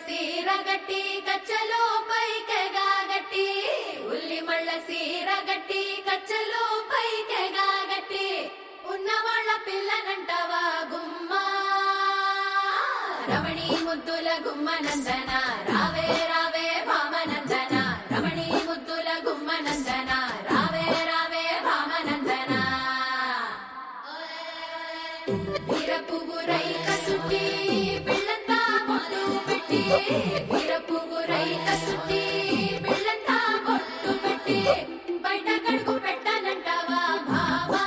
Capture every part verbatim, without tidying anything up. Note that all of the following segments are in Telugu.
సీర గట్టి కచ్చలో పైకెగా గట్టి ఉల్లి మళ్ళ సీర గట్టి కచ్చలో పైకెగా గట్టి ఉన్నవాళ్ళ పిల్లనంటవా గుమ్మా రమణి ముద్దుల గుమ్మ నందన రావే రావే భామనందన రమణి ముద్దుల గుమ్మ నందన రావే రావే భామనందన వీరపుగురై కసుటి పిల్లంతా బొట్టు పెట్టి వీరపుగురై కసుటి పిల్లంతా బొట్టు పెట్టి బయట కడుగు పెట్టనంటవా భామా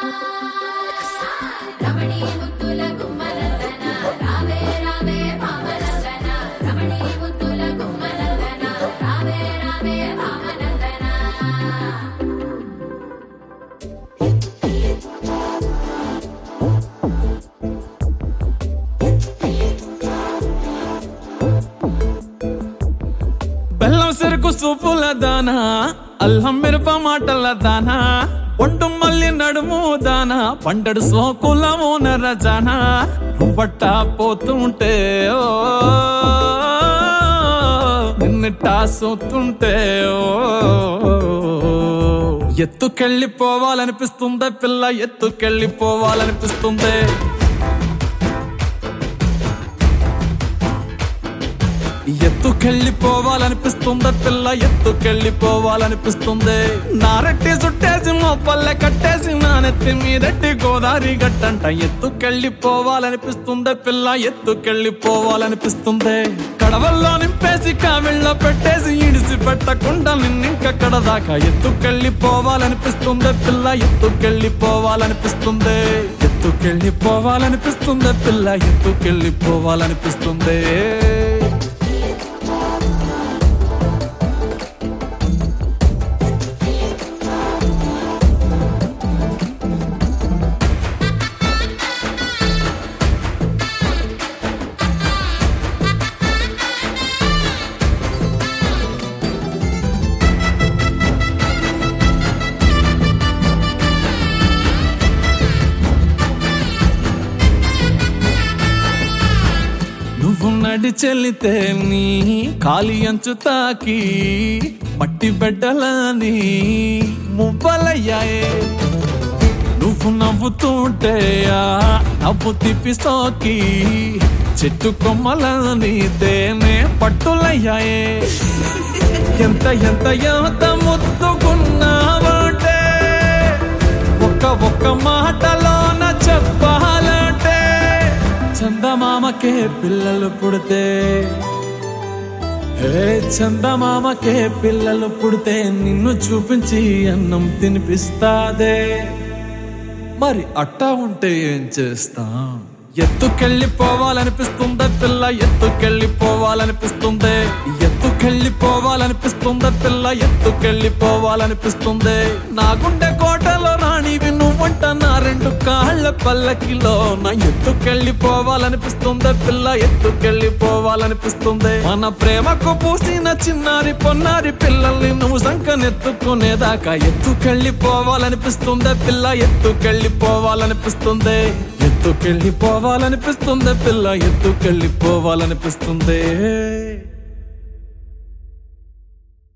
రమణి ముద్దుల గుమ్మ నందన రావే రావే భామనందన రమణి ముద్దుల గుమ్మ నందన రావే రావే భామనందన బెల్లం సెరుకు సూపుల దానా అల్లం మిరప మాటల దానా ఒంటు మల్లి నడుము దానా పండడు సోకులము నరజానా బట్ట పోతుంటే ఓ నిన్నటా సోతుంటే ఓ ఎత్తుకెళ్ళిపోవాలనిపిస్తుందే పిల్ల ఎత్తుకెళ్ళిపోవాలనిపిస్తుందే ఎత్తుకెళ్ళిపోవాలనిపిస్తుందే పిల్ల ఎత్తుకెళ్ళిపోవాలనిపిస్తుంది నారెట్టి చుట్టేసి మోపల్లె కట్టేసి నానెత్తి మీరెట్టి గోదావరి గట్టంట ఎత్తుకెళ్ళిపోవాలనిపిస్తుందే పిల్ల ఎత్తుకెళ్ళిపోవాలనిపిస్తుంది కడవల్లో నింపేసి కావిళ్ళ పెట్టేసి ఇడిసి పెట్టకుండా నిన్నింకక్కడ దాకా ఎత్తుకెళ్ళిపోవాలనిపిస్తుందే పిల్ల ఎత్తుకెళ్ళిపోవాలనిపిస్తుంది ఎత్తుకెళ్ళిపోవాలనిపిస్తుందే పిల్ల ఎత్తుకెళ్ళిపోవాలనిపిస్తుంది నువ్వు నడి చెల్లితే నీ కాలి అంచు తాకి మట్టి బిడ్డలని మువ్వలయ్యాయే నువ్వు నవ్వుతుంటే ఆ నవ్వు తిప్పి సోకి చెట్టు కొమ్మలని తేనే పట్టులయ్యాయే ఎంత ఎంత ఎంత ముద్దుకున్నావంటే ఒక్క ఒక్క మాటలోన చెప్పాలంటే చందమామకే పిల్లలు పుడితే హే చందమామకే పిల్లలు పుడితే నిన్ను చూపించి అన్నం తినిపిస్తాదే మరి అట్టా ఉంటే ఏం చేస్తాం ఎత్తుకెళ్ళిపోవాలనిపిస్తుందే పిల్ల ఎత్తుకెళ్ళిపోవాలనిపిస్తుంది ఎత్తుకెళ్ళిపోవాలనిపిస్తుందే పిల్ల ఎత్తుకెళ్ళిపోవాలనిపిస్తుంది నా గుండె కోటలో రాణివి నువ్వంట నా రెండు కాళ్ళ పల్లకిలో నా ఎత్తుకెళ్ళిపోవాలనిపిస్తుందే పిల్ల ఎత్తుకెళ్ళిపోవాలనిపిస్తుంది మన ప్రేమకు పూసిన చిన్నారి పొన్నారి పిల్లల్ని నువ్వు సంకనెత్తుకునేదాకా ఎత్తుకెళ్ళిపోవాలనిపిస్తుందే పిల్ల ఎత్తుకెళ్ళిపోవాలనిపిస్తుంది ఎత్తుకెళ్ళిపోవాలనిపిస్తుంది పిల్ల ఎత్తుకెళ్ళిపోవాలనిపిస్తుంది